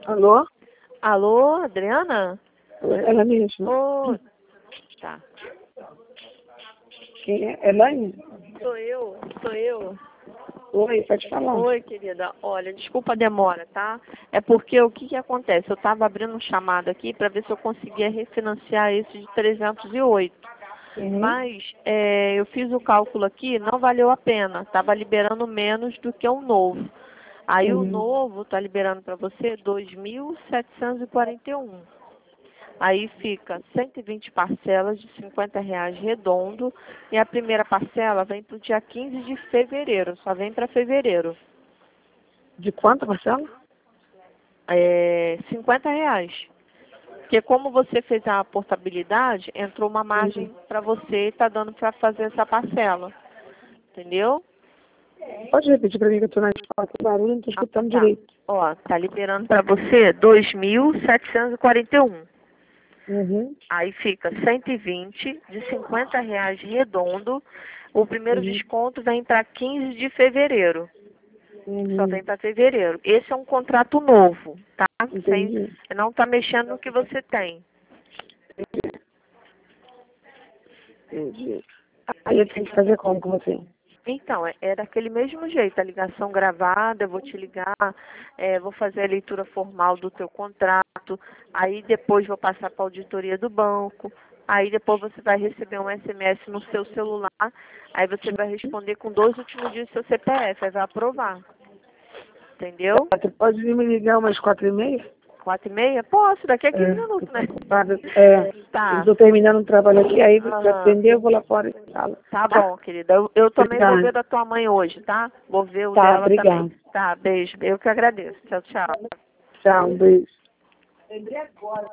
Alô? Alô, Adriana? Ela mesma. Ô, tá. Quem é? Elaine? Sou eu. Oi, pode falar. Oi, querida. Olha, desculpa a demora, tá? É porque o que acontece? Eu estava abrindo um chamado aqui para ver se eu conseguia refinanciar esse de 308. Mas eu fiz o cálculo aqui, não valeu a pena. Estava liberando menos do que o novo. Aí o novo está liberando para você 2.741. Aí fica 120 parcelas de R$ 50 redondo. E a primeira parcela vem para o dia 15 de fevereiro. Só vem para fevereiro. De quanto, Marcelo? R$ 50. Porque como você fez a portabilidade, entrou uma margem para você e está dando para fazer essa parcela. Entendeu? Pode repetir para mim que eu estou na escola com barulho, não estou escutando direito. Ó, tá liberando para você 2.741. Aí fica 120 de R$ 50 redondo. O primeiro desconto vem para 15 de fevereiro. Só vem para fevereiro. Esse é um contrato novo, tá? Entendi. Não está mexendo no que você tem. Entendi. Aí eu tenho que fazer como com você? Então, é daquele mesmo jeito, a ligação gravada, eu vou te ligar, vou fazer a leitura formal do teu contrato, aí depois vou passar para a auditoria do banco, aí depois você vai receber um SMS no seu celular, aí você vai responder com 2 últimos dias do seu CPF, aí vai aprovar. Entendeu? Você pode vir me ligar umas 4h30? 4h30? Posso, daqui a 15 minutos, né? Tá. Eu estou terminando um trabalho aqui, aí para atender eu vou lá fora e falo. Tá bom, querida. Eu também vou Obrigada. ver da tua mãe hoje, tá? Vou ver o Tá, dela obrigada. também. Tá, beijo. Eu que agradeço. Tchau, tchau. Tchau, um beijo.